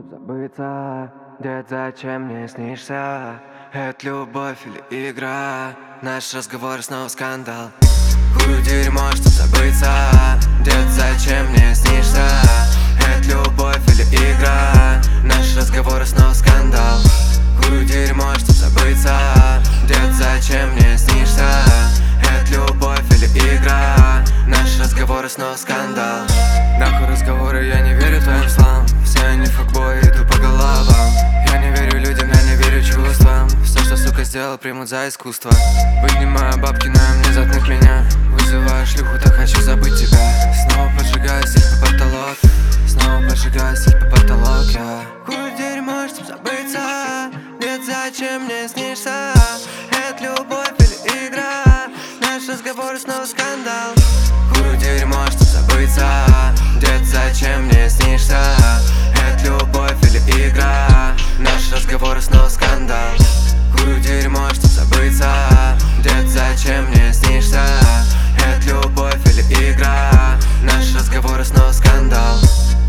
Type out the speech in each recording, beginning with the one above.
чтоб забыться. Дед, зачем мне снишься? Это любовь или игра? Наш разговор снова скандал. Хуй дерьмо, чтоб забыться. Дед, зачем мне снишься? Это любовь или игра? Наш разговор снова скандал. Хуй дерьмо, чтоб забыться. Дед, зачем мне снишься? Это любовь или игра? Наш разговор снова скандал. Нахуй разговоры, я не верю твоим словам. Все они факбои, иду по головам. Я не верю людям, я не верю чувствам. Все, что, сука, сделал, примут за искусство. Вынимаю бабки, но им не заткнуть меня. Вызываю шлюху, так хочу забыть тебя. Снова поджигаю стиль по потолок. Снова поджигаю стиль по потолок, я хуй дерьмо, чтоб забыться. Нет, зачем мне снишься? Это любовь или игра? Наш разговор снова скандал. Хуй дерьмо, чтоб забыться. Дед, зачем мне снишься? Это любовь или игра? Наш разговор снова скандал. Хуй дерьмо, чтоб забыться. Дед, зачем мне снишься? Это любовь или игра? Наш разговор снова скандал.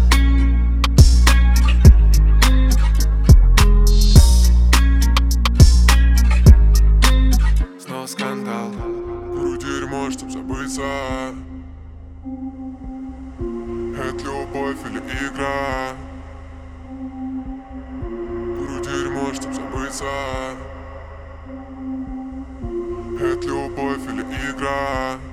Снова скандал. Хуй дерьмо, чтоб забыться. Это любовь или игра? Хуй дерьмо, чтоб забыться. Это любовь или игра?